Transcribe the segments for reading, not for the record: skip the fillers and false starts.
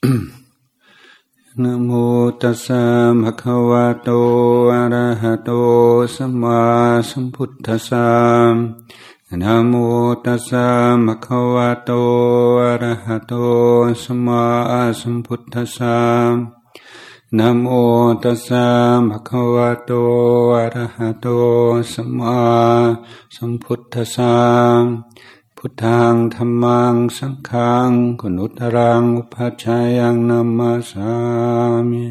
นะโมตัสสะภะคะวะโตอะระหะโตสัมมาสัมพุทธัสสะนะโมตัสสะภะคะวะโตอะระหะโตสัมมาสัมพุทธัสสะนะโมตัสสะภะคะวะโตอะระหะโตสัมมาสัมพุทธัสสะพุทธังธัมมังสังฆังกุณุตรังอุปัชฌายังนัมมาสามิ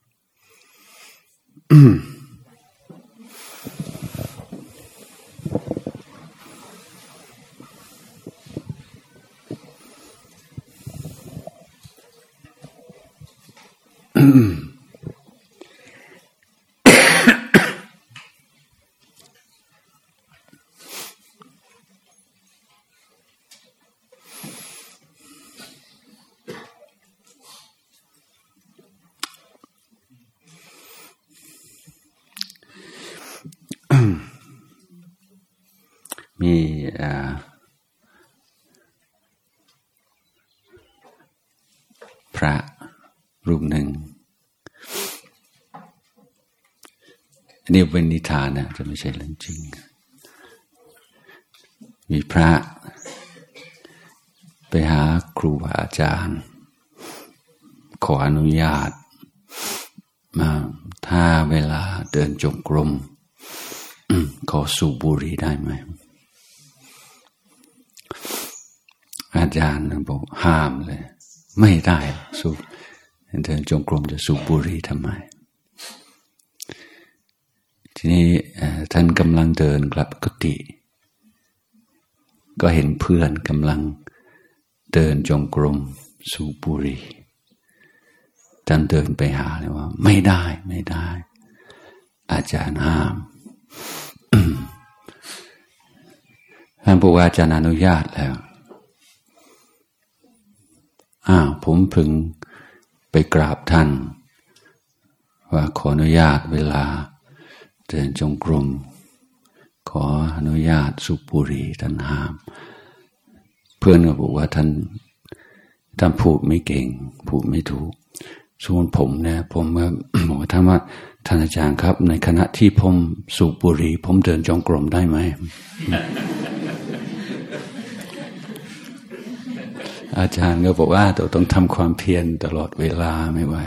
มีพระรูปหนึ่งอันนี้เป็นนิทานนะจะไม่ใช่เรื่องจริงมีพระไปหาครูบาอาจารย์ขออนุญาตมาถ้าเวลาเดินจงกรมขอสูบบุหรี่ได้ไหมอาจารย์บอกห้ามเลยไม่ได้สูบเดินจงกรมจะสูบบุหรี่ทำไมทีนี้ท่านกำลังเดินกลับกุฏิก็เห็นเพื่อนกำลังเดินจงกรมสูบบุหรี่ท่านเดินไปหาเลยว่าไม่ได้ไม่ได้อาจารย์ห้ามท่านบอกว่าอาจารย์อนุญาตแล้วผมพึงไปกราบท่านว่าขออนุญาตเวลาเดินจงกรมขออนุญาตสูบบุหรี่ท่านห้ามเพื่อนก็บอกว่าท่านพูดไม่เก่งพูดไม่ถูกส่วนผมเนี่ยผมก็บอกท่านว่าท่านอาจารย์ครับในขณะที่ผมสูบบุหรี่ผมเดินจงกรมได้ไหม อาจารย์ก็บอกว่าต้องทำความเพียรตลอดเวลาไม่ไหว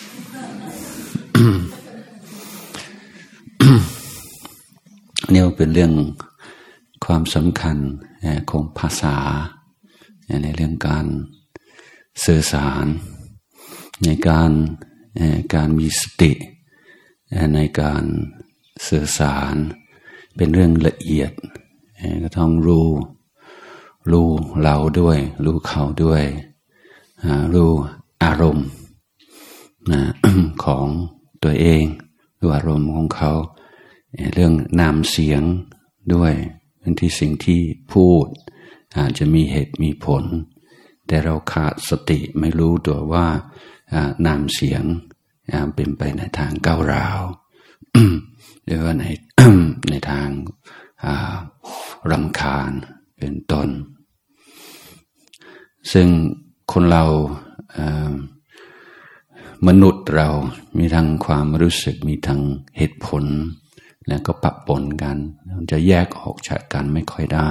นี่เป็นเรื่องความสำคัญของภาษาในเรื่องการสื่อสารในการมีสติในการสื่อสารเป็นเรื่องละเอียดก็ต้องรู้เราด้วยรู้เขาด้วยรู้อารมณ์ของตัวเองรู้อารมณ์ของเขาเรื่องนามเสียงด้วยบางทีสิ่งที่พูดอาจจะมีเหตุมีผลแต่เราขาดสติไม่รู้ตัวว่านามเสียงเป็นไปในทางก้าวร้าว หรือว่าในทางรำคาญเป็นต้นซึ่งคนเรามนุษย์เรามีทั้งความรู้สึกมีทั้งเหตุผลแล้วก็ปะปนกันมันจะแยกออกจากกันไม่ค่อยได้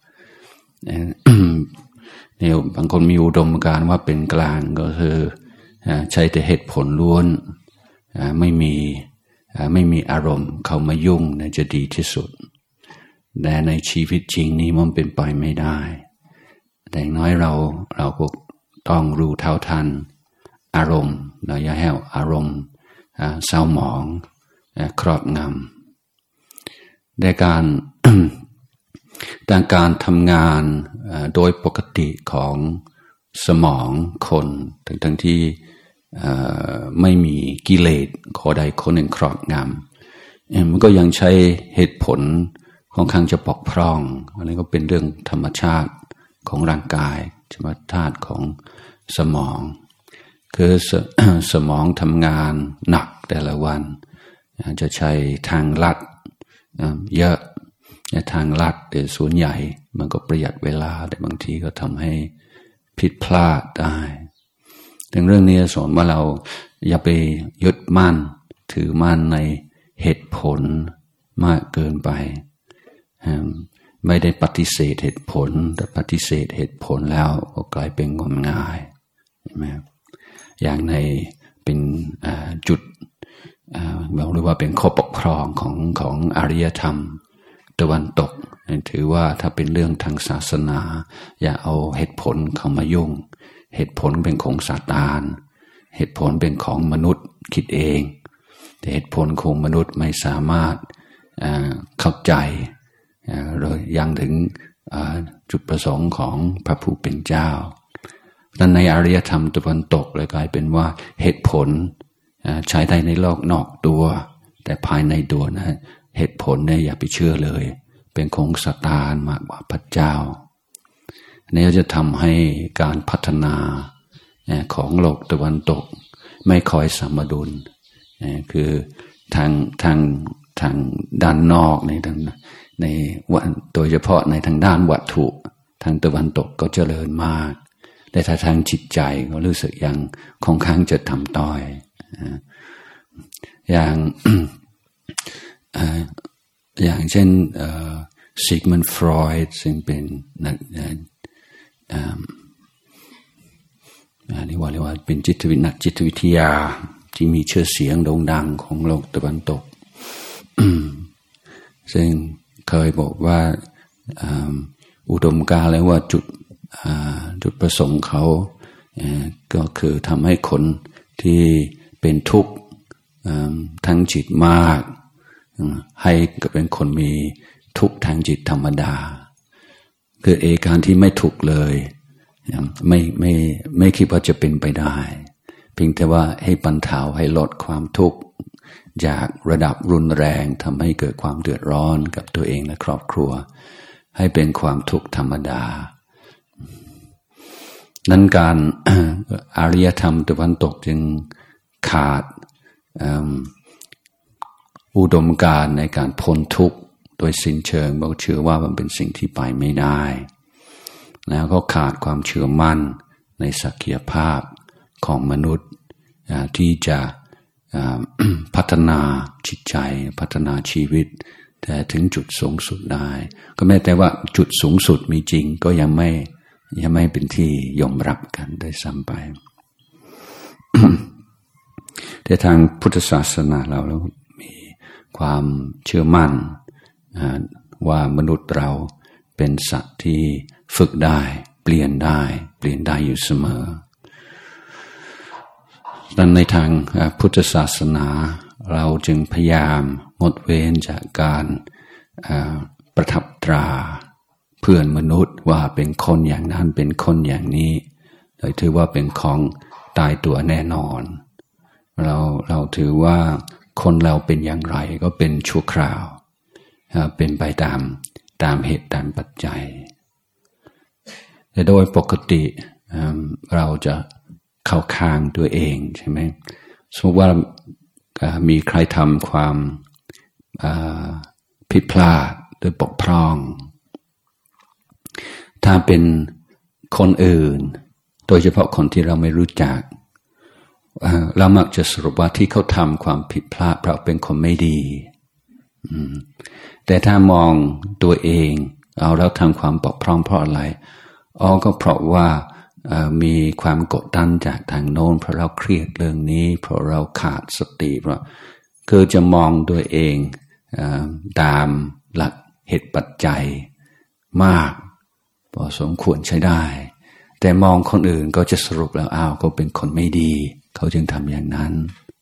เนี่ยบางคนมีอุดมการณ์ว่าเป็นกลางก็คือใช้แต่เหตุผลล้วนไม่มีอารมณ์เข้ามายุ่งน่าจะดีที่สุดแต่ในชีวิตจริงนี้มันเป็นไปไม่ได้แต่อย่างน้อยเราก็ต้องรู้เท่าทันอารมณ์เราอย่าให้อารมณ์เศร้าหมองครอบงำในการทำงานโดยปกติของสมองคนทั้งที่ไม่มีกิเลสข้อใดข้อหนึ่งครอบงำมันก็ยังใช้เหตุผลค่อนข้างจะปกพร่องอันนี้ก็เป็นเรื่องธรรมชาติของร่างกายธรรมชาติของสมองคือสมองทำงานหนักแต่ละวันจะใช้ทางลัดเยอะทางลัดแต่ส่วนใหญ่มันก็ประหยัดเวลาแต่บางทีก็ทำให้ผิดพลาดได้ถึงเรื่องนี้สอนว่าเราอย่าไปยึดมั่นถือมั่นในเหตุผลมากเกินไปไม่ได้ปฏิเสธเหตุผลแต่ปฏิเสธเหตุผลแล้วก็กลายเป็นงมงายใช่ไหมอย่างในเป็นจุดเรียกว่าเป็นข้อปกครองของอารยธรรมตะวันตกถือว่าถ้าเป็นเรื่องทางศาสนาอย่าเอาเหตุผลเข้ามายุ่งเหตุผลเป็นของซาตานเหตุผลเป็นของมนุษย์คิดเองแต่เหตุผลของมนุษย์ไม่สามารถเข้าใจเลยยังถึงจุดประสงค์ของพระผู้เป็นเจ้านั้นในอารยธรรมตะวันตกเลยกลายเป็นว่าเหตุผลใช้ได้ในโลกนอกตัวแต่ภายในตัวนะเหตุผลเนี่ยอย่าไปเชื่อเลยเป็นของซาตานมากกว่าพระเจ้านี่จะทำให้การพัฒนาของโลกตะวันตกไม่ค่อยสมดุลคือทางด้านนอกในโดยเฉพาะในทางด้านวัตถุทางตะวันตกก็เจริญมากแต่ถ้าทางจิตใจก็รู้สึกยังค่อนข้างจะทำต้อยอย่างเช่นซิกมันด์ฟรอยด์ซึ่งเป็นนักเรียกว่าเป็นนักจิตวิทยาที่มีชื่อเสียงโด่งดังของโลกตะวันตก ซึ่งเคยบอกว่าอุดมการณ์แล้วว่าจุดประสงค์เขาก็คือทำให้คนที่เป็นทุกข์ทางจิตมากให้เป็นคนมีทุกข์ทางจิตธรรมดาคือการที่ไม่ทุกข์เลยไม่คิดว่าจะเป็นไปได้เพียงแต่ว่าให้บรรเทาให้ลดความทุกข์จากระดับรุนแรงทำให้เกิดความเดือดร้อนกับตัวเองและครอบครัวให้เป็นความทุกข์ธรรมดานั้นการอารยธรรมตะวันตกจึงขาดอุดมการณ์ในการพ้นทุกข์โดยสิ้นเชิงเราเชื่อว่ามันเป็นสิ่งที่ไปไม่ได้แล้วก็ขาดความเชื่อมั่นในศักยภาพของมนุษย์ที่จะพัฒนาจิตใจพัฒนาชีวิตแต่ถึงจุดสูงสุดได้ก็แม้แต่ว่าจุดสูงสุดมีจริงก็ยังไม่เป็นที่ยอมรับกันได้ซ้ำไป แต่ทางพุทธศาสนาเรามีความเชื่อมั่นว่ามนุษย์เราเป็นสัตว์ที่ฝึกได้เปลี่ยนได้อยู่เสมอดังนั้นในทางพุทธศาสนาเราจึงพยายามงดเว้นจากการประทับตราเพื่อนมนุษย์ว่าเป็นคนอย่างนั้นเป็นคนอย่างนี้โดยถือว่าเป็นของตายตัวแน่นอนเราถือว่าคนเราเป็นอย่างไรก็เป็นชั่วคราวเป็นไปตามเหตุตามปัจจัยแต่โดยปกติเราจะเข้าข้างตัวเองใช่ไหมสมมติว่ามีใครทำความผิดพลาดหรือบกพร่องถ้าเป็นคนอื่นโดยเฉพาะคนที่เราไม่รู้จักเรามักจะสรุปว่าที่เขาทำความผิดพลาดเพราะเป็นคนไม่ดีแต่ถ้ามองตัวเองเราทำความบกพร่องเพราะอะไรก็เพราะว่ามีความกดดันจากทางโน้นเพราะเราเครียดเรื่องนี้เพราะเราขาดสติเพราะคือจะมองตัวเองตามหลักเหตุปัจจัยมากพอสมควรใช้ได้แต่มองคนอื่นก็จะสรุปแล้วเขาเป็นคนไม่ดีเขาจึงทำอย่างนั้น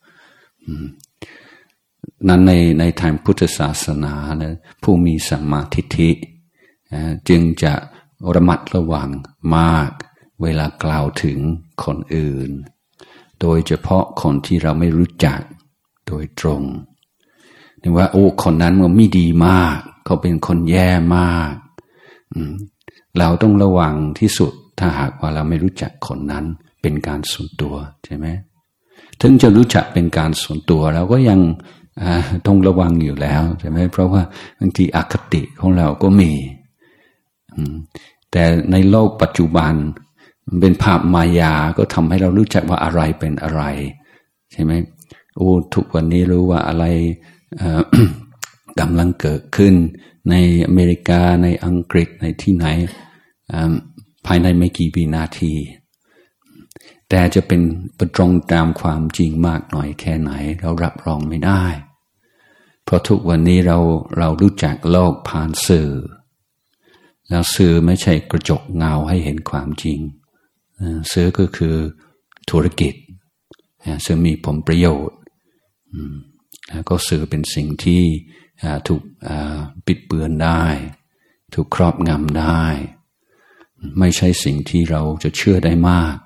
นั้นในทางพุทธศาสนานะผู้มีสัมมาทิฏฐิจึงจะระมัดระวังมากเวลากล่าวถึงคนอื่นโดยเฉพาะคนที่เราไม่รู้จักโดยตรงนึกว่าคนนั้นมันไม่ดีมากเขาเป็นคนแย่มากเราต้องระวังที่สุดถ้าหากว่าเราไม่รู้จักคนนั้นเป็นการส่วนตัวใช่ไหมถึงจะรู้จักเป็นการส่วนตัวเราก็ยังต้องระวังอยู่แล้วใช่ไหมเพราะว่าบางทีอคติของเราก็มีแต่ในโลกปัจจุบันมันเป็นภาพมายาก็ทำให้เรารู้จักว่าอะไรเป็นอะไรใช่ไหมโอ้ทุกวันนี้รู้ว่าอะไร กำลังเกิดขึ้นในอเมริกาในอังกฤษในที่ไหนภายในไม่กี่วินาทีแต่จะเป็นตรงตามความจริงมากหน่อยแค่ไหนเรารับรองไม่ได้เพราะทุกวันนี้เรารู้จักโลกผ่านสื่อแล้วสื่อไม่ใช่กระจกเงาให้เห็นความจริงสื่อก็คือธุรกิจซึ่งมีผลประโยชน์แล้วก็สื่อเป็นสิ่งที่ถูกปิดเบือนได้ถูกครอบงำได้ไม่ใช่สิ่งที่เราจะเชื่อได้มาก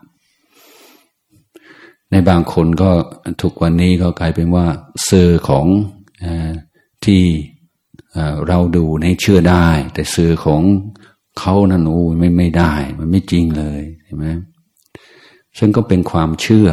ในบางคนก็ทุกวันนี้ก็กลายเป็นว่าสื่อของที่เราดูให้เชื่อได้แต่สื่อของเขานั่นโอ้ไม่ได้มันไม่จริงเลยใช่ไหมซึ่งก็เป็นความเชื่อ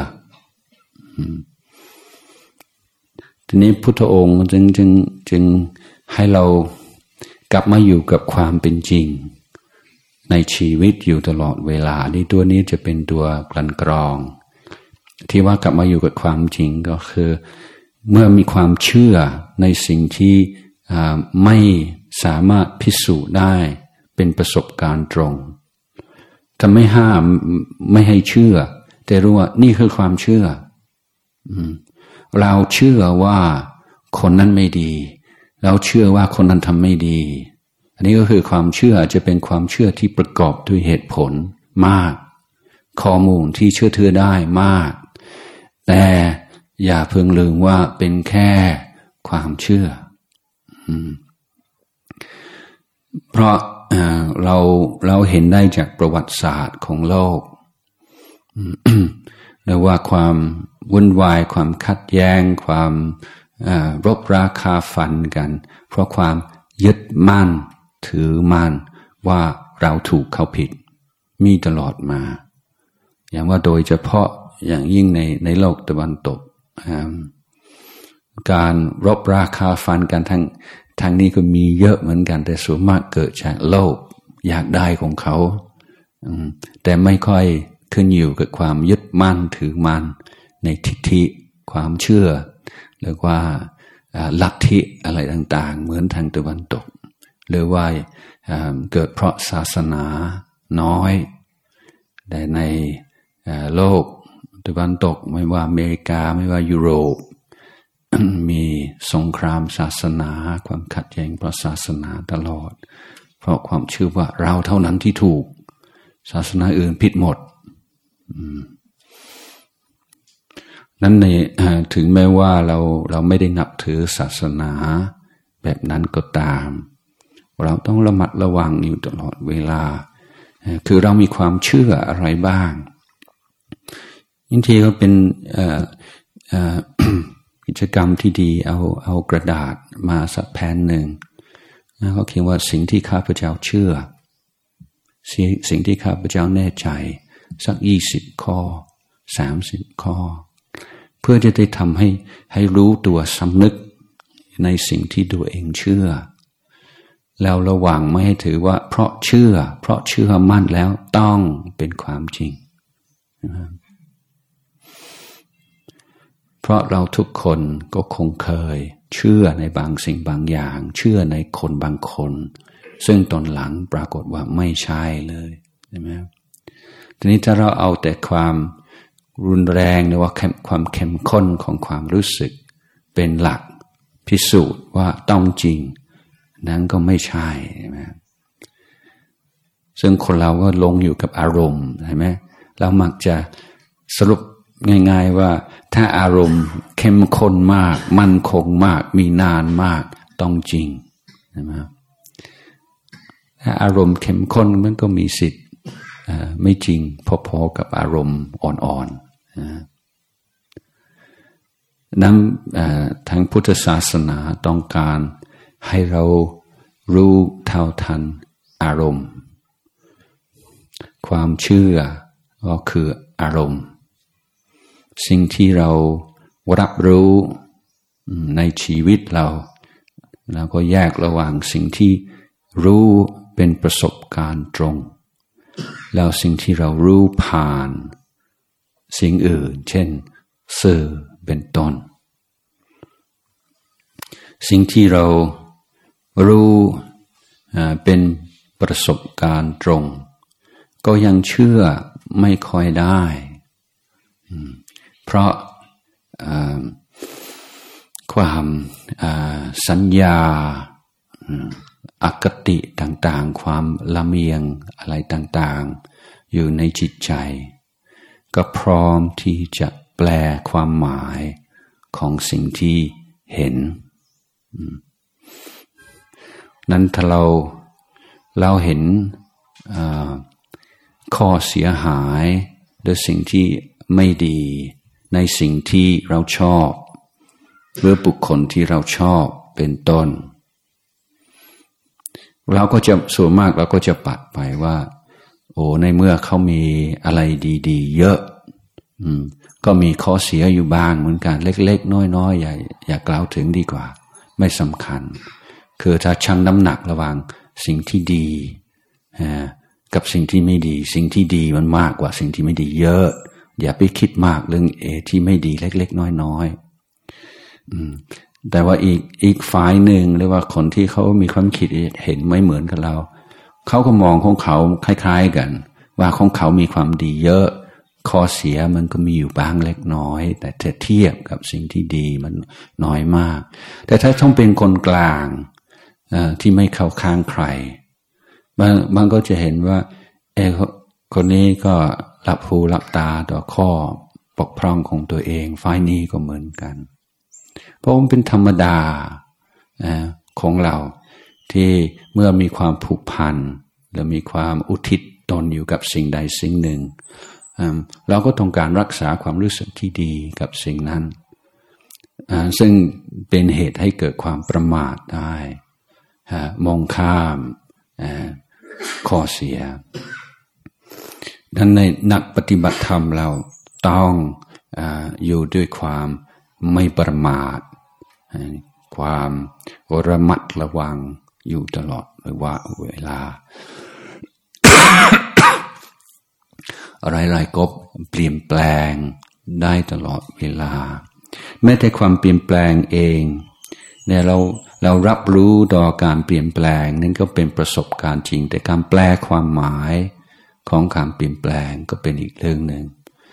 ทีนี้พุทธองค์จึงให้เรากลับมาอยู่กับความเป็นจริงในชีวิตอยู่ตลอดเวลานี่ตัวนี้จะเป็นตัวกลั่นกรองที่ว่ากลับมาอยู่กับความจริงก็คือเมื่อมีความเชื่อในสิ่งที่ไม่สามารถพิสูจน์ได้เป็นประสบการณ์ตรงถ้าไม่ห้ามไม่ให้เชื่อแต่รู้ว่านี่คือความเชื่อเราเชื่อว่าคนนั้นไม่ดีเราเชื่อว่าคนนั้นทำไม่ดีอันนี้ก็คือความเชื่อจะเป็นความเชื่อที่ประกอบด้วยเหตุผลมากข้อมูลที่เชื่อถือได้มากแต่อย่าเพิ่งลืมว่าเป็นแค่ความเชื่อเพราะเราเห็นได้จากประวัติศาสตร์ของโลกเรียกว่าความวุ่นวายความขัดแย้งความรบราคาฟันกันเพราะความยึดมั่นถือมั่นว่าเราถูกเขาผิดมีตลอดมาอย่างว่าโดยเฉพาะอย่างยิ่งในโลกตะวันตกการรบราคาฟันกันทางนี้ก็มีเยอะเหมือนกันแต่ส่วนมากเกิดจากโลภอยากได้ของเขาแต่ไม่ค่อยขึ้นอยู่กับความยึดมั่นถือมั่นในทิฏฐิความเชื่อหรือว่าลัทธิอะไรต่างๆเหมือนทางตะวันตกหรือว่าเกิดเพราะศาสนาน้อยแต่ในโลกตะวันตกไม่ว่าอเมริกาไม่ว่ายุโรป มีสงครามศาสนาความขัดแย้งเพราะศาสนาตลอดเพราะความเชื่อว่าเราเท่านั้นที่ถูกศาสนาอื่นผิดหมดนั้นถึงแม้ว่าเราไม่ได้นับถือศาสนาแบบนั้นก็ตามเราต้องระมัดระวังอยู่ตลอดเวลาคือเรามีความเชื่ออะไรบ้างบางทีก็เป็นกิจกรรมที่ดีเอากระดาษมาสักแผ่นหนึ่งแล้วก็เขียนว่าสิ่งที่ข้าพเจ้าเชื่อสิ่งที่ข้าพเจ้าแน่ใจสัก20 ข้อ30 ข้อเพื่อจะได้ทำให้รู้ตัวสำนึกในสิ่งที่ตัวเองเชื่อแล้วระวังไม่ให้ถือว่าเพราะเชื่อมั่นแล้วต้องเป็นความจริงเพราะเราทุกคนก็คงเคยเชื่อในบางสิ่งบางอย่างเชื่อในคนบางคนซึ่งตอนหลังปรากฏว่าไม่ใช่เลยใช่ไหมทีนี้ถ้าเราเอาแต่ความรุนแรงหรือว่าความเข้มข้นของความรู้สึกเป็นหลักพิสูจน์ว่าต้องจริงนั้นก็ไม่ใช่ใช่ไหมซึ่งคนเราก็ลงอยู่กับอารมณ์ใช่ไหมเรามักจะสรุปง่ายๆว่าถ้าอารมณ์เข้มข้นมากมั่นคงมากมีนานมากต้องจริงใช่ไหมถ้าอารมณ์เข้มข้นมันก็มีสิทธิ์ไม่จริงพอๆกับอารมณ์อ่อนๆนั้นทางพุทธศาสนาต้องการให้เรารู้เท่าทันอารมณ์ความเชื่อก็คืออารมณ์สิ่งที่เรารับรู้ในชีวิตเราก็แยกระหว่างสิ่งที่รู้เป็นประสบการณ์ตรงแล้วสิ่งที่เรารู้ผ่านสิ่งอื่นเช่นสื่อเป็นต้นสิ่งที่เรารู้เป็นประสบการณ์ตรงก็ยังเชื่อไม่ค่อยได้เพราะความสัญญาอคติต่างๆความลำเอียงอะไรต่างๆอยู่ในจิตใจก็พร้อมที่จะแปลความหมายของสิ่งที่เห็นนั้นถ้าเราเห็นข้อเสียหายหรือสิ่งที่ไม่ดีในสิ่งที่เราชอบหรือบุคคลที่เราชอบเป็นต้นเราก็จะส่วนมากเราก็จะปัดไปว่าโอ้ในเมื่อเขามีอะไรดีๆเยอะก็มีข้อเสียอยู่บ้างเหมือนกันเล็กๆน้อยๆอย่ากล่าวถึงดีกว่าไม่สำคัญคือถ้าชั่งน้ำหนักระหว่างสิ่งที่ดีกับสิ่งที่ไม่ดีสิ่งที่ดีมันมากกว่าสิ่งที่ไม่ดีเยอะอย่าไปคิดมากเรื่องที่ไม่ดีเล็กๆน้อยๆแต่ว่าอีกฝ่ายหนึ่งหรือว่าคนที่เขามีความคิดเห็นไม่เหมือนกับเราเขาก็มองของเขาคล้ายๆกันว่าของเขามีความดีเยอะข้อเสียมันก็มีอยู่บ้างเล็กน้อยแต่เทียบกับสิ่งที่ดีมันน้อยมากแต่ถ้าต้องเป็นคนกลางที่ไม่เข้าข้างใครบางก็จะเห็นว่าคนนี้ก็รับหูรับตาต่อข้อบกพร่องของตัวเองฝ่ายนี้ก็เหมือนกันเพราะมันเป็นธรรมดาของเราที่เมื่อมีความผูกพันหรือมีความอุทิศตนอยู่กับสิ่งใดสิ่งหนึ่งเราก็ต้องการรักษาความรู้สึกที่ดีกับสิ่งนั้นซึ่งเป็นเหตุให้เกิดความประมาทได้มองข้ามข้อเสียดังนั้นในนักปฏิบัติธรรมเราต้องอยู่ด้วยความไม่ประมาทความระมัดระวังอยู่ตลอดเวลา อะไรๆก็เปลี่ยนแปลงได้ตลอดเวลาแม้แต่ความเปลี่ยนแปลงเองเนี่ยเรารับรู้ต่อการเปลี่ยนแปลงนั่นก็เป็นประสบการณ์จริงแต่การแปลความหมายของการเปลี่ยนแปลงก็เป็นอีกเรื่องหนึ่ง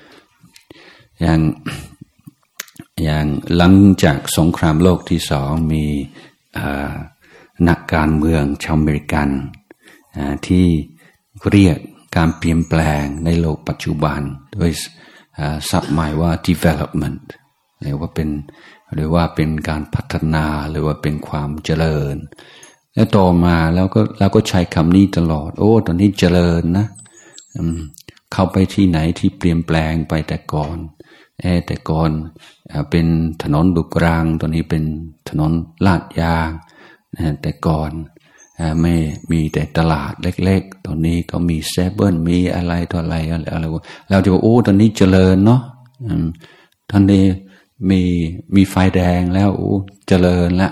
อย่างหลังจากสงครามโลกที่สองมีนักการเมืองชาวอเมริกันที่เรียกการเปลี่ยนแปลงในโลกปัจจุบันด้วยศัพท์หมายว่า development หรือว่าเป็นการพัฒนาหรือว่าเป็นความเจริญและต่อมาเราก็ใช้คำนี้ตลอดโอ้ตอนนี้เจริญนะเข้าไปที่ไหนที่เปลี่ยนแปลงไปแต่ก่อนเป็นถนนลูกรังตอนนี้เป็นถนนลาดยางแต่ก่อนไม่มีแต่ตลาดเล็กๆตอนนี้ก็มีเซเว่นมีอะไรต่ออะไรเราจะว่าโอ้ตอนนี้เจริญเนาะตอนนี้มีไฟแดงแล้วโอ้เจริญละ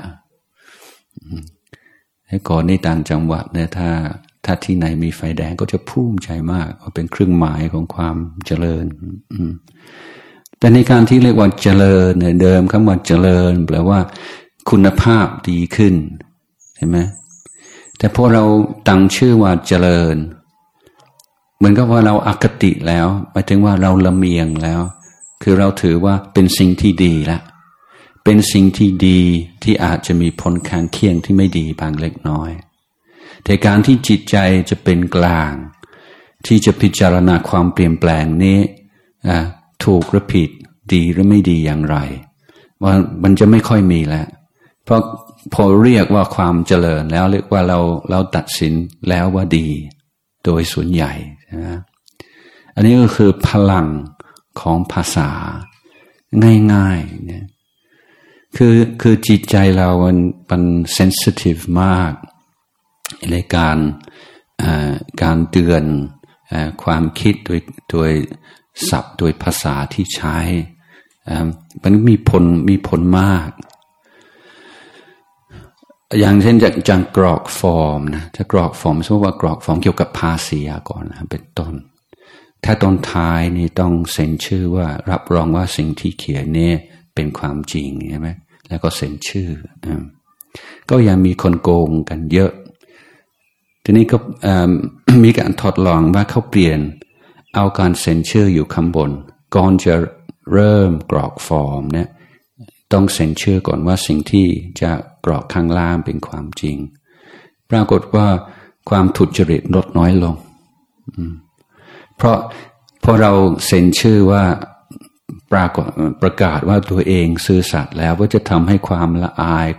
แต่ก่อนในต่างจังหวัดเนี่ยถ้าที่ไหนมีไฟแดงก็จะภูมิใจมากว่าเป็นเครื่องหมายของความเจริญแต่ในการที่เรียกว่าเจริญเนี่ยเดิมคำว่าเจริญแปลว่าคุณภาพดีขึ้นเห็นไหมแต่พอเราตั้งชื่อว่าเจริญเหมือนกับว่าเราอคติแล้วหมายถึงว่าเราลำเอียงแล้วคือเราถือว่าเป็นสิ่งที่ดีละเป็นสิ่งที่ดีที่อาจจะมีผลข้างเคียงที่ไม่ดีบางเล็กน้อยแต่การที่จิตใจจะเป็นกลางที่จะพิจารณาความเปลี่ยนแปลงนี้ถูกหรือผิดดีหรือไม่ดีอย่างไรว่ามันจะไม่ค่อยมีแล้วเพราะพอเรียกว่าความเจริญแล้วเรียกว่าเราตัดสินแล้วว่าดีโดยส่วนใหญ่นะอันนี้ก็คือพลังของภาษาง่ายๆเนี่ยคือจิตใจเรามันเซนซิทีฟมากในการเตือนความคิดโดยศัพท์โดยภาษาที่ใช้มันมีผลมากอย่างเช่นจากกรอกฟอร์มนะถ้ากรอกฟอร์มสมมติว่ากรอกฟอร์มเกี่ยวกับภาษีก่อนนะเป็นต้นถ้าตอนท้ายนี่ต้องเซ็นชื่อว่ารับรองว่าสิ่งที่เขียนเนี่ยเป็นความจริงใช่ไหมแล้วก็เซ็นชื่อก็ยังมีคนโกงกันเยอะทีนี้ก็มีการทดลองว่าเขาเปลี่ยนเอาการเซ็นชื่ออยู่ข้างบนก่อนจะเริ่มกรอกฟอร์มเนี่ยต้องเซ็นชื่อก่อนว่าสิ่งที่จะกรอกข้างล่างเป็นความจริงปรากฏว่าความทุจริตลดน้อยลงเพราะพอเราเซ็นชื่อว่าประกาศว่าตัวเองซื่อสัตย์แล้วก็จะทำให้ความละอาย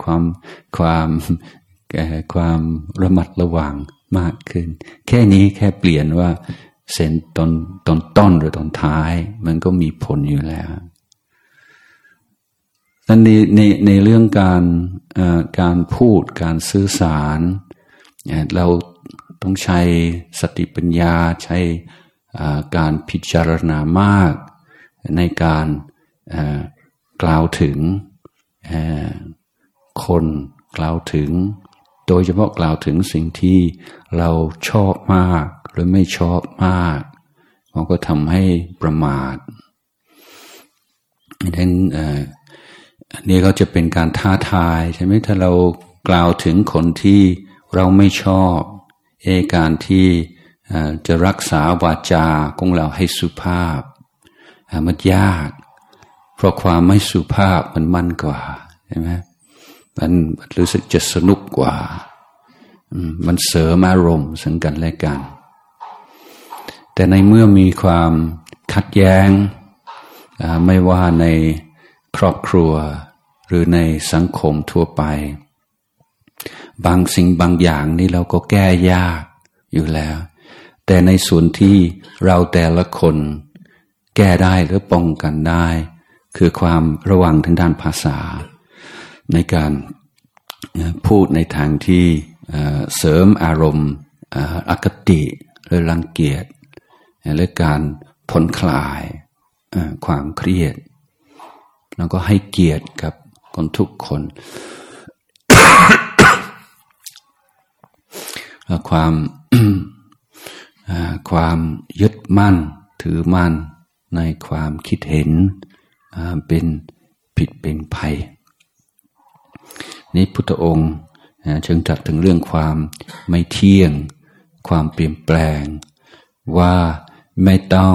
ความระมัดระวังมากขึ้นแค่นี้แค่เปลี่ยนว่าเซ็นตอนต้นหรือตอนท้ายมันก็มีผลอยู่แล้วดังนั้นในเรื่องการพูดการสื่อสารเราต้องใช้สติปัญญาใช้การพิจารณามากในการกล่าวถึงคนกล่าวถึงโดยเฉพาะกล่าวถึงสิ่งที่เราชอบมากหรือไม่ชอบมากมันก็ทำให้ประมาทดังนั้นนี่ก็จะเป็นการท้าทายใช่ไหมถ้าเรากล่าวถึงคนที่เราไม่ชอบการที่จะรักษาวาจาของเราให้สุภาพมันยากเพราะความไม่สุภาพมันมั่นกว่าใช่ไหมมันรู้สึกจะสนุกกว่ามันเสริมอารมณ์ซึ่งกันและกันแต่ในเมื่อมีความขัดแย้งไม่ว่าในครอบครัวหรือในสังคมทั่วไปบางสิ่งบางอย่างนี่เราก็แก้ยากอยู่แล้วแต่ในส่วนที่เราแต่ละคนแก้ได้หรือป้องกันได้คือความระวังทางด้านภาษาในการพูดในทางที่เสริมอารมณ์อคติหรือรังเกียจหรือการผ่อนคลายความเครียดแล้วก็ให้เกียรติกับคนทุกคน ความยึดมั่นถือมั่นในความคิดเห็นเป็นผิดเป็นภัยนี้พุทธองค์จึงตรัสถึงเรื่องความไม่เที่ยงความเปลี่ยนแปลงว่าไม่ต้อง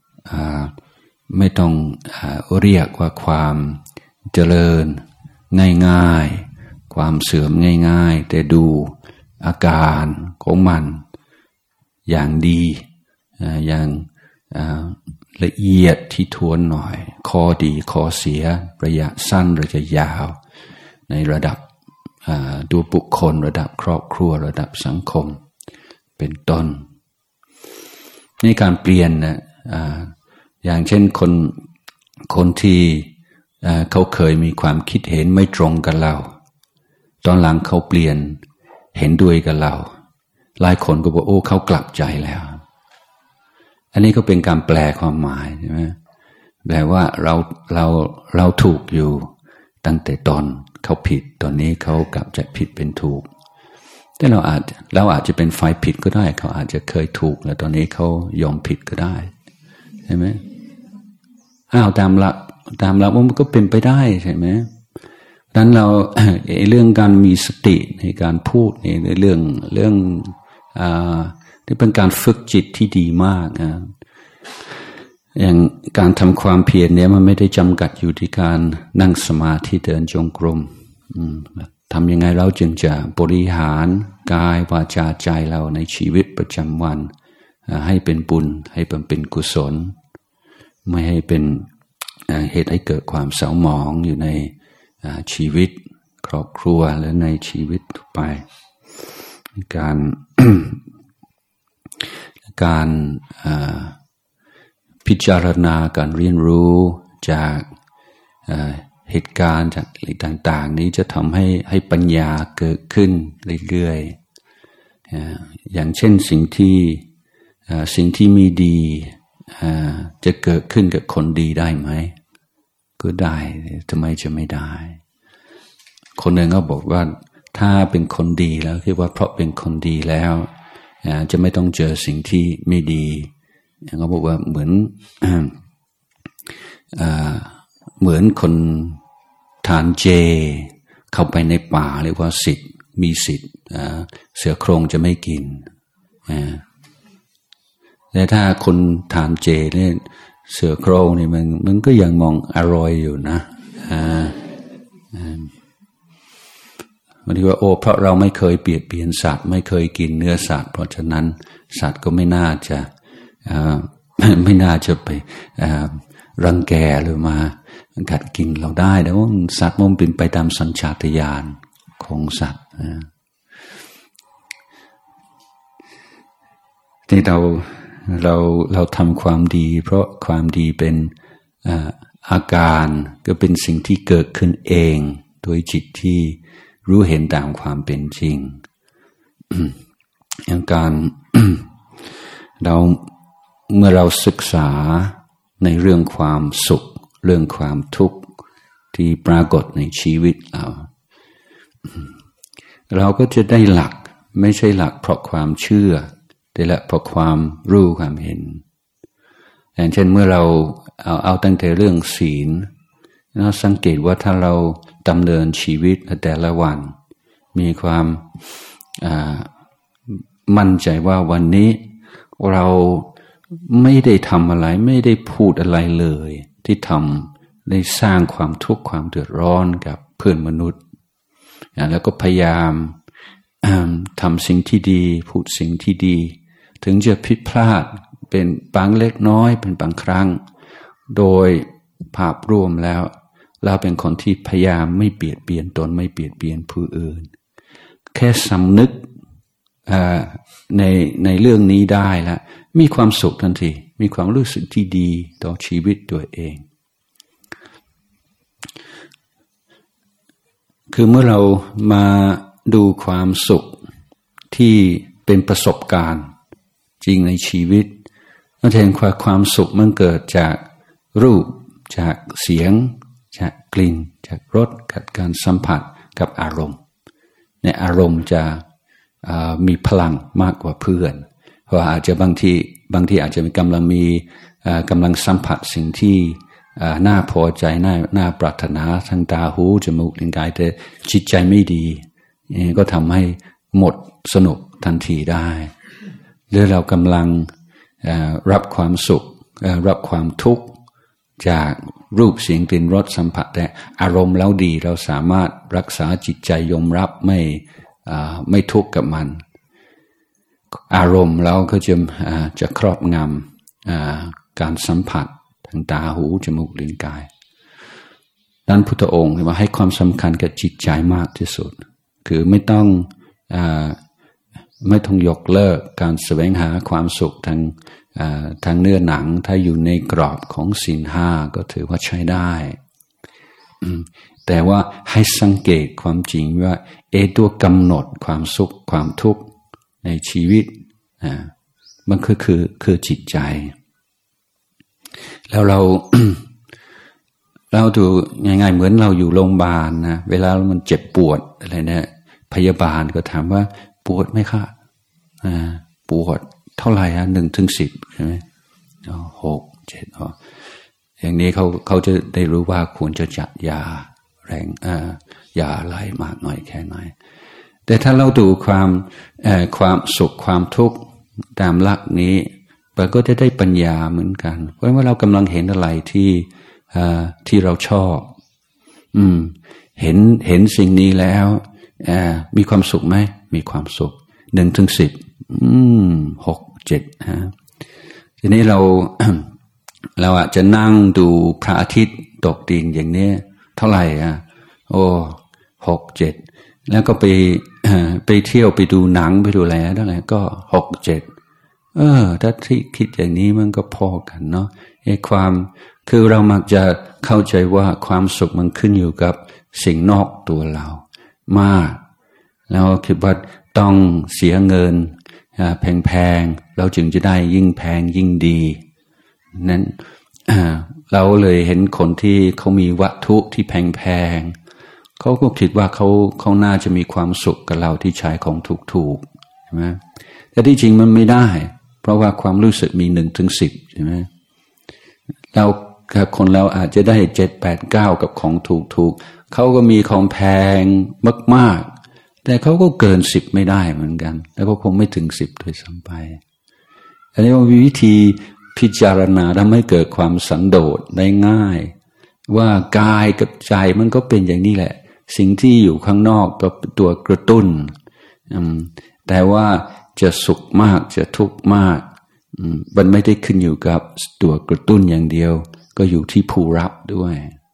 เรียกว่าความเจริญง่ายๆความเสื่อมง่ายๆแต่ดูอาการของมันอย่างดีอย่างละเอียดที่ทวนหน่อยข้อดีข้อเสียระยะสั้นหรือจะยาวในระดับตัวบุคคลระดับครอบครัวระดับสังคมเป็นต้นในการเปลี่ยนนะอย่างเช่นคนที่เขาเคยมีความคิดเห็นไม่ตรงกับเราตอนหลังเขาเปลี่ยนเห็นด้วยกับเราหลายคนก็บอกโอ้เขากลับใจแล้วอันนี้ก็เป็นการแปลความหมายใช่ไหมแปลว่าเราถูกอยู่ตั้งแต่ตอนเขาผิดตอนนี้เขากลับจากผิดเป็นถูกแต่เราอาจจะเป็นฝ่ายผิดก็ได้เขาอาจจะเคยถูกแล้วตอนนี้เขายอมผิดก็ได้ใช่ไหมตามหลักมันก็เป็นไปได้ใช่ไหมดังนั้นเรา เรื่องการมีสติในการพูดในเรื่องที่เป็นการฝึกจิตที่ดีมากอย่างการทำความเพียรเนี่ยมันไม่ได้จำกัดอยู่ที่การนั่งสมาธิเดินจงกรมทำยังไงเราจึงจะบริหารกายวาจาใจเราในชีวิตประจำวันให้เป็นบุญให้เป็นกุศลไม่ให้เป็นเหตุให้เกิดความเศร้าหมองอยู่ในชีวิตครอบครัวหรือในชีวิตทั่วไปการพิจารณาการเรียนรู้จากเหตุการณ์จากอะไรต่างๆนี้จะทำให้ปัญญาเกิดขึ้นเรื่อยๆอย่างเช่นสิ่งที่มีดีจะเกิดขึ้นกับคนดีได้ไหมก็ได้ทำไมจะไม่ได้คนหนึ่งก็บอกว่าถ้าเป็นคนดีแล้วคิดว่าเพราะเป็นคนดีแล้วจะไม่ต้องเจอสิ่งที่ไม่ดีเขาบอกว่าเหมือนคนทานเจเข้าไปในป่าเรียกว่าสิทธิ์มีสิทธิ์เสือโคร่งจะไม่กินแต่ถ้าคนทานเจเนี่ยเสือโคร่งนี่มันก็ยังมองอร่อยอยู่นะวันที่ว่าโอ้เพราะเราไม่เคยเบียดเบียนสัตว์ไม่เคยกินเนื้อสัตว์เพราะฉะนั้นสัตว์ก็ไม่น่าจะไปรังแกหรือมากัดกินเราได้แต่ว่าสัตว์มันเป็นไปตามสัญชาตญาณของสัตว์ที่เราทำความดีเพราะความดีเป็นอาการก็เป็นสิ่งที่เกิดขึ้นเองโดยจิตที่รู้เห็นตามความเป็นจริง อย่างการ เมื่อเราศึกษาในเรื่องความสุขเรื่องความทุกข์ที่ปรากฏในชีวิตเราก็จะได้หลักไม่ใช่หลักเพราะความเชื่อแต่ละเพราะความรู้ความเห็นอย่างเช่นเมื่อเราเอาตั้งแต่เรื่องศีลเราสังเกตว่าถ้าเราดำเนินชีวิตแต่ละวันมีความมั่นใจว่าวันนี้เราไม่ได้ทำอะไรไม่ได้พูดอะไรเลยที่ทำได้สร้างความทุกข์ความเดือดร้อนกับเพื่อนมนุษย์แล้วก็พยายามทำสิ่งที่ดีพูดสิ่งที่ดีถึงจะผิดพลาดเป็นบางเล็กน้อยเป็นบางครั้งโดยภาพรวมแล้วเราเป็นคนที่พยายามไม่เบียดเบียนตนไม่เบียดเบียนผู้อื่นแค่สำนึกในเรื่องนี้ได้แล้วมีความสุขทันทีมีความรู้สึกที่ดีต่อชีวิตตัวเองคือเมื่อเรามาดูความสุขที่เป็นประสบการณ์จริงในชีวิตเราเห็นความสุขมันเกิดจากรูปจากเสียงจากกลิ่นจากรสกับการสัมผัสกับอารมณ์ในอารมณ์จะมีพลังมากกว่าเพื่อนเพราะอาจจะบางทีอาจจะมีกำลังสัมผัสสิ่งที่น่าพอใจน่าปรารถนาทางตาหูจมูกลิ้นกายแต่จิตใจไม่ดีก็ทำให้หมดสนุกทันทีได้หรือเรากำลังรับความสุขรับความทุกข์จากรูปเสียงกลิ่นรสสัมผัสแต่อารมณ์แล้วดีเราสามารถรักษาจิตใจยอมรับไม่ทุกข์กับมันอารมณ์เราก็จะครอบงำการสัมผัสทางตาหูจมูกลิ้นกายดังนั้นพุทธองค์ว่าให้ความสำคัญกับจิตใจมากที่สุดคือไม่ต้องยกเลิกการแสวงหาความสุขทางเนื้อหนังถ้าอยู่ในกรอบของศีลห้าก็ถือว่าใช้ได้แต่ว่าให้สังเกตความจริงว่าตัวกำหนดความสุขความทุกข์ในชีวิตมันคือจิตใจแล้วเรา ดูง่ายๆเหมือนเราอยู่โรงพยาบาลนะเวลามันเจ็บปวดอะไรเนี่ยพยาบาลก็ถามว่าปวดไหมคะปวดเท่าไหร่1 ถึง 10ใช่ไหม6 7อย่างนี้เขาจะได้รู้ว่าควรจะจัดยาแรงยาอะไรมากน้อยแค่ไหนแต่ถ้าเราดูความสุขความทุกข์ตามหลักนี้เราก็จะได้ปัญญาเหมือนกันเพราะว่าเรากำลังเห็นอะไรที่เราชอบเห็นสิ่งนี้แล้วมีความสุขไหมมีความสุข1 ถึง 10 6 7ทีนี้เรา อาจจะนั่งดูพระอาทิตย์ตกดินอย่างนี้เท่าไหร่6 7แล้วก็ไปเที่ยวไปดูหนังไปดูอะไรเท่าไหร่ก็6 7ถ้าที่คิดอย่างนี้มันก็พอกันเนาะคือเรามักจะเข้าใจว่าความสุขมันขึ้นอยู่กับสิ่งนอกตัวเรามากแล้วคิดว่าต้องเสียเงินแพงๆเราจึงจะได้ยิ่งแพงยิ่งดีนั้นเราเลยเห็นคนที่เขามีวัตถุที่แพงเขาก็คิดว่าเขาน่าจะมีความสุขกับเราที่ใช้ของถูกๆใช่ไหมแต่ที่จริงมันไม่ได้เพราะว่าความรู้สึกมี1 ถึง 10ใช่ไหมเราคนเราอาจจะได้7 8 9กับของถูกๆเขาก็มีของแพงมากๆแต่เขาก็เกิน10ไม่ได้เหมือนกันแล้วก็คงไม่ถึง10ด้วยซ้ำไปอันนี้ว่าวิธีพิจารณาทำให้เกิดความสันโดษได้ง่ายว่ากายกับใจมันก็เป็นอย่างนี้แหละสิ่งที่อยู่ข้างนอกก็เป็นตัวกระตุ้นแต่ว่าจะสุขมากจะทุกข์มากมันไม่ได้ขึ้นอยู่กับตัวกระตุ้นอย่างเดียวก็อยู่ที่ผู้รับด้วย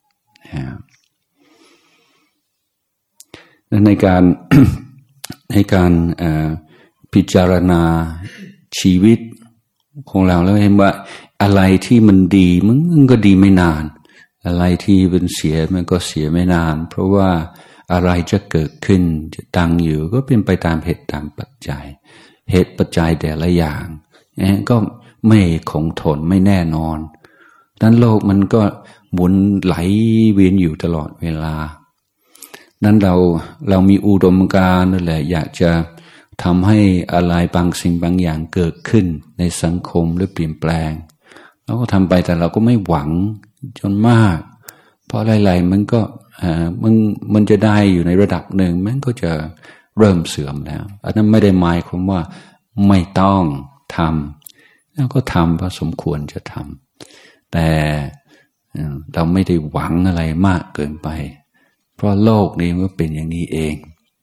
ในการ ในการพิจารณาชีวิตของเราแล้วเห็นว่าอะไรที่มันดีมันก็ดีไม่นานอะไรที่เป็นเสียมันก็เสียไม่นานเพราะว่าอะไรจะเกิดขึ้นจะตั้งอยู่ก็เป็นไปตามเหตุตามปัจจัยเหตุปัจจัยแต่ละอย่างก็ไม่คงทนไม่แน่นอนนั้นโลกมันก็หมุนไหลเวียนอยู่ตลอดเวลานั้นเรามีอุดมการณ์นั่นแหละอยากจะทำให้อะไรบางสิ่งบางอย่างเกิดขึ้นในสังคมหรือเปลี่ยนแปลงเราก็ทำไปแต่เราก็ไม่หวังจนมากเพราะอะไรๆมันก็มันจะได้อยู่ในระดับหนึ่งมันก็จะเริ่มเสื่อมแล้วอันนั้นไม่ได้หมายความว่าไม่ต้องทำแล้วก็ทำเพราะสมควรจะทำแต่เราไม่ได้หวังอะไรมากเกินไปเพราะโลกนี้มันเป็นอย่างนี้เอง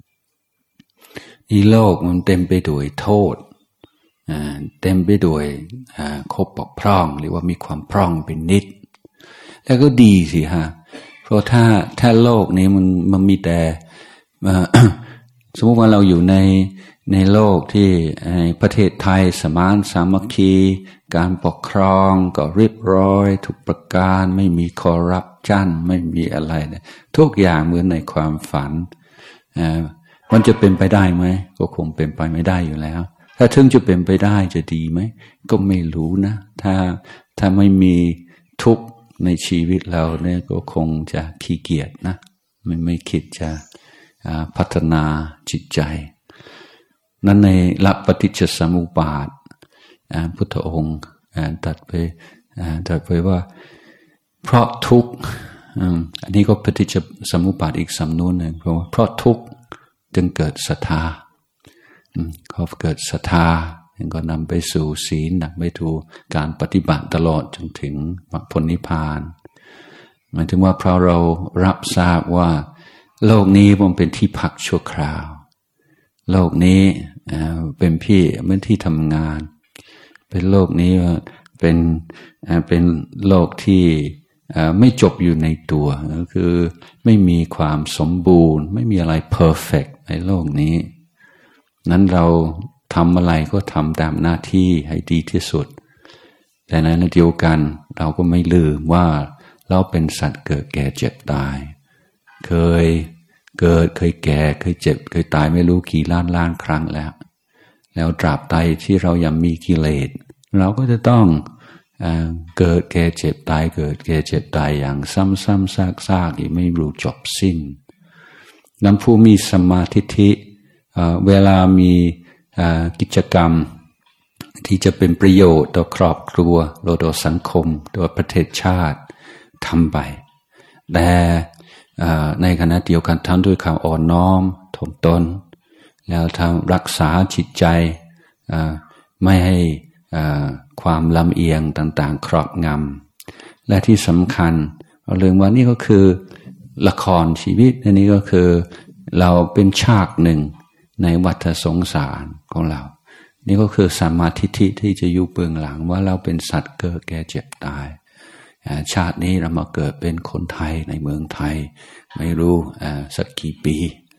นี่โลกมันเต็มไปด้วยโทษเต็มไปด้วยคบบกพร่องหรือว่ามีความพร่องเป็นนิดแล้วก็ดีสิฮะเพราะถ้าโลกนี้มันมีแต่ สมมติว่าเราอยู่ในโลกที่ประเทศไทยสมานสามัคคีการปกครองก็เรียบร้อยทุกประการไม่มีคอร์รัปชันไม่มีอะไรเลยทุกอย่างเหมือนในความฝันมันจะเป็นไปได้ไหมก็คงเป็นไปไม่ได้อยู่แล้วถ้าถึงจะเป็นไปได้จะดีไหมก็ไม่รู้นะถ้าไม่มีทุกข์ในชีวิตเราเนี่ยก็คงจะขี้เกียจนะไม่คิดจะพัฒนาจิตใจนั้นในหลักปฏิจจสมุปบาทพุทธองค์ตรัสไปว่าเพราะทุกข์อันนี้ก็ปฏิจจสมุปบาทอีกสำนวนหนึ่งเพราะทุกข์จึงเกิดศรัทธาเขาเกิดศรัทธาก็นำไปสู่ศีลนำไปสู่การปฏิบัติตลอดจนถึงมรรคผลนิพพานหมายถึงว่าเพราะเรารับทราบว่าโลกนี้มันเป็นที่พักชั่วคราวโลกนี้เป็นเหมือนที่ทำงานเป็นโลกนี้เป็นโลกที่ไม่จบอยู่ในตัวก็คือไม่มีความสมบูรณ์ไม่มีอะไรเพอร์เฟกต์ในโลกนี้นั้นเราทำอะไรก็ทำตามหน้าที่ให้ดีที่สุดแต่ในขณะเดียวกันเราก็ไม่ลืมว่าเราเป็นสัตว์เกิดแก่เจ็บตายเคยเกิดเคยแก่เคยเจ็บเคยตายไม่รู้กี่ล้านครั้งแล้วตราบใดที่เรายังมีกิเลสเราก็จะต้องเกิดแก่เจ็บตายเกิดแก่เจ็บตายอย่างซ้ำๆซากๆอีกไม่รู้จบสิ้นนั้นผู้มีสัมมาทิฏฐิเวลามีกิจกรรมที่จะเป็นประโยชน์ต่อครอบครัวต่อสังคมต่อประเทศชาติทำไปแต่ในขณะเดียวกันทำด้วยความอ่อนน้อมถ่อมตนแล้วทำรักษาจิตใจไม่ให้ความลำเอียงต่างๆครอบงำและที่สำคัญเราเรื่องว่านี่ก็คือละครชีวิตอันนี้ก็คือเราเป็นฉากหนึ่งในวัฏสงสารของเรานี่ก็คือสัมมาทิฏฐิที่จะอยู่เบื้องหลังว่าเราเป็นสัตว์เกิดแก่เจ็บตายชาตินี้เรามาเกิดเป็นคนไทยในเมืองไทยไม่รู้สักกี่ปี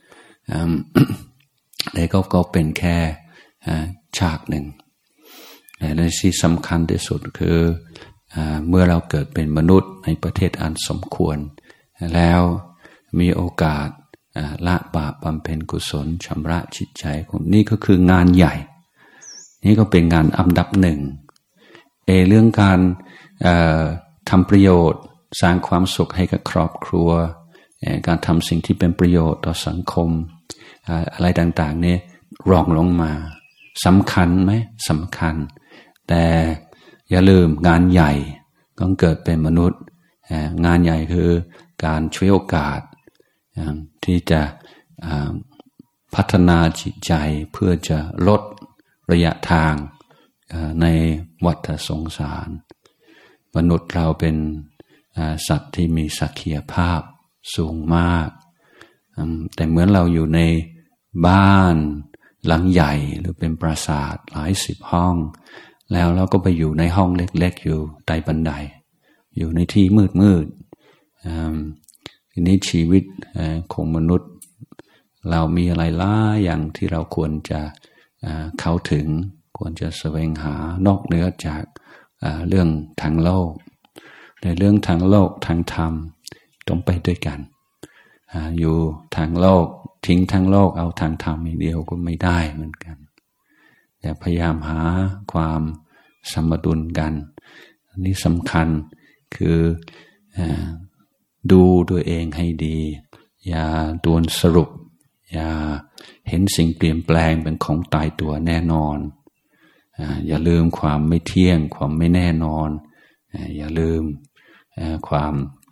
แต่ก็เป็นแค่ฉากหนึ่งแต่ที่สำคัญที่สุดคือเมื่อเราเกิดเป็นมนุษย์ในประเทศอันสมควรแล้วมีโอกาสละบาปบำเพ็ญกุศลชำระจิตใจของนี่ก็คืองานใหญ่นี่ก็เป็นงานอันดับหนึ่งเรื่องการทำประโยชน์สร้างความสุขให้กับครอบครัวการทำสิ่งที่เป็นประโยชน์ต่อสังคมอะไรต่างๆเนี่ยรองลงมาสำคัญไหมสำคัญแต่อย่าลืมงานใหญ่ต้องเกิดเป็นมนุษย์งานใหญ่คือการช่วยโอกาสที่จะพัฒนาจิตใจเพื่อจะลดระยะทางในวัฏสงสารมนุษย์เราเป็นสัตว์ที่มีศักยภาพสูงมากแต่เหมือนเราอยู่ในบ้านหลังใหญ่หรือเป็นปราสาทหลายสิบห้องแล้วเราก็ไปอยู่ในห้องเล็กๆอยู่ใต้บันไดอยู่ในที่มืดทีนี้ชีวิตของมนุษย์เรามีอะไรหลายอย่างที่เราควรจะเข้าถึงควรจะแสวงหานอกเหนือจากเรื่องทางโลกในเรื่องทางโลกทางธรรมต้องไปด้วยกันอยู่ทางโลกทิ้งทางโลกเอาทางธรรมอย่างเดียวก็ไม่ได้เหมือนกันแต่พยายามหาความสมดุลกันอันนี้สำคัญคือดูตัวเองให้ดีอย่าด่วนสรุปอย่าเห็นสิ่งเปลี่ยนแปลงเป็นของตายตัวแน่นอนอย่าลืมความไม่เที่ยงความไม่แน่นอนอย่าลืมความ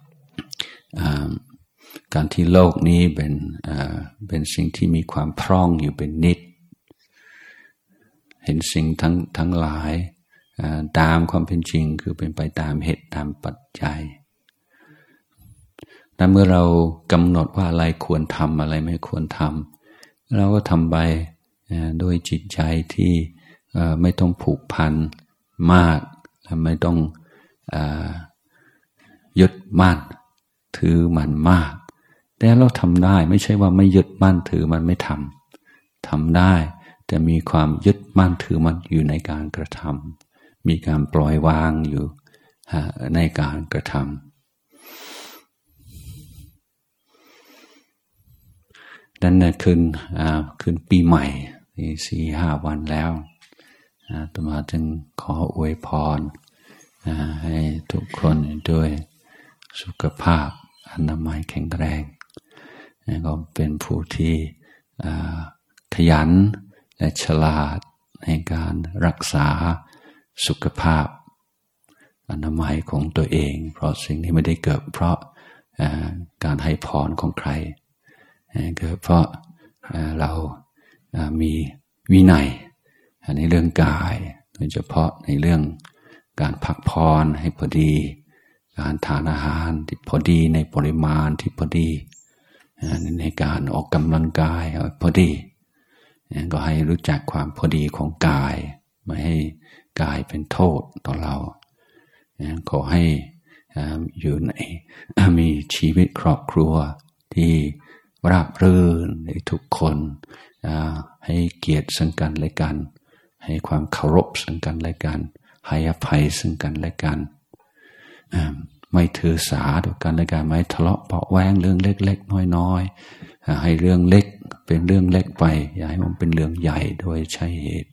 การที่โลกนี้เป็นสิ่งที่มีความพร่องอยู่เป็นนิจเห็นสิ่งทั้งหลายตามความเป็นจริงคือเป็นไปตามเหตุตามปัจจัยแต่เมื่อเรากำหนดว่าอะไรควรทำอะไรไม่ควรทำเราก็ทำไปโดยจิตใจที่ไม่ต้องผูกพันมากและไม่ต้องยึดมั่นถือมันมากแต่เราทำได้ไม่ใช่ว่าไม่ยึดมั่นถือมันไม่ทำได้แต่มีความยึดมั่นถือมันอยู่ในการกระทำมีการปล่อยวางอยู่ในการกระทำนั่นคืนปีใหม่4-5 วันแล้วอาตมาจึงขออวยพรให้ทุกคนด้วยสุขภาพอนามัยแข็งแรงก็เป็นผู้ที่ขยันและฉลาดในการรักษาสุขภาพอนามัยของตัวเองเพราะสิ่งนี้ไม่ได้เกิดเพราะการให้พรของใครเกิดเพราะเรามีวินัยในเรื่องกายโดยเฉพาะในเรื่องการพักผ่อนให้พอดีการทานอาหารที่พอดีในปริมาณที่พอดีในการออกกำลังกายพอดีก็ให้รู้จักความพอดีของกายไม่ให้กายเป็นโทษต่อเราขอให้อยู่ในมีชีวิตครอบครัวที่ราบรื่นในทุกคนให้เกียรติซึ่งกันและกันให้ความเคารพซึ่งกันและกันให้อภัยซึ่งกันและกันไม่ถือสาต่อกันและกันไม่ทะเลาะเบาะแว้งเรื่องเล็กๆน้อยๆให้เรื่องเล็กเป็นเรื่องเล็กไปอย่าให้มันเป็นเรื่องใหญ่โดยใช่เหตุ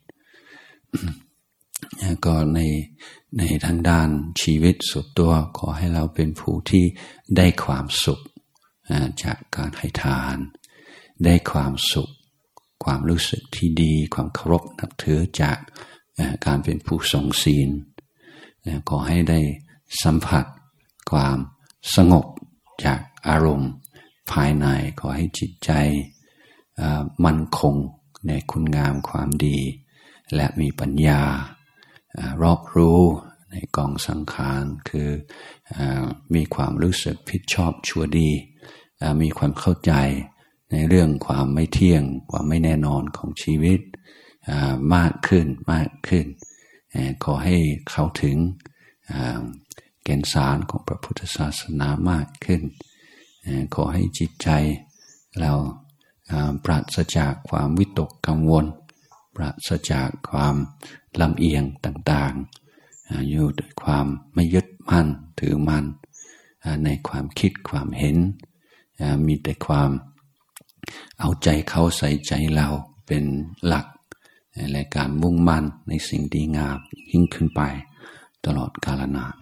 ก็ในทางด้านชีวิตส่วนตัวขอให้เราเป็นผู้ที่ได้ความสุขจากการให้ทานได้ความสุขความรู้สึกที่ดีความเคารพนับถือจากการเป็นผู้ทรงศีลขอให้ได้สัมผัสความสงบจากอารมณ์ภายในขอให้จิตใจมั่นคงในคุณงามความดีและมีปัญญารอบรู้ในกองสังขารคือมีความรู้สึกผิดชอบชั่วดีมีความเข้าใจในเรื่องความไม่เที่ยงความไม่แน่นอนของชีวิตมากขึ้นขอให้เข้าถึงแก่นสารของพระพุทธศาสนามากขึ้นขอให้จิตใจเราปราศจากความวิตกกังวลปราศจากความลำเอียงต่างๆอยู่ด้วยความไม่ยึดมั่นถือมั่นในความคิดความเห็นมีแต่ความเอาใจเขาใส่ใจเราเป็นหลักและการมุ่งมั่นในสิ่งดีงามยิ่งขึ้นไปตลอดกาลนาน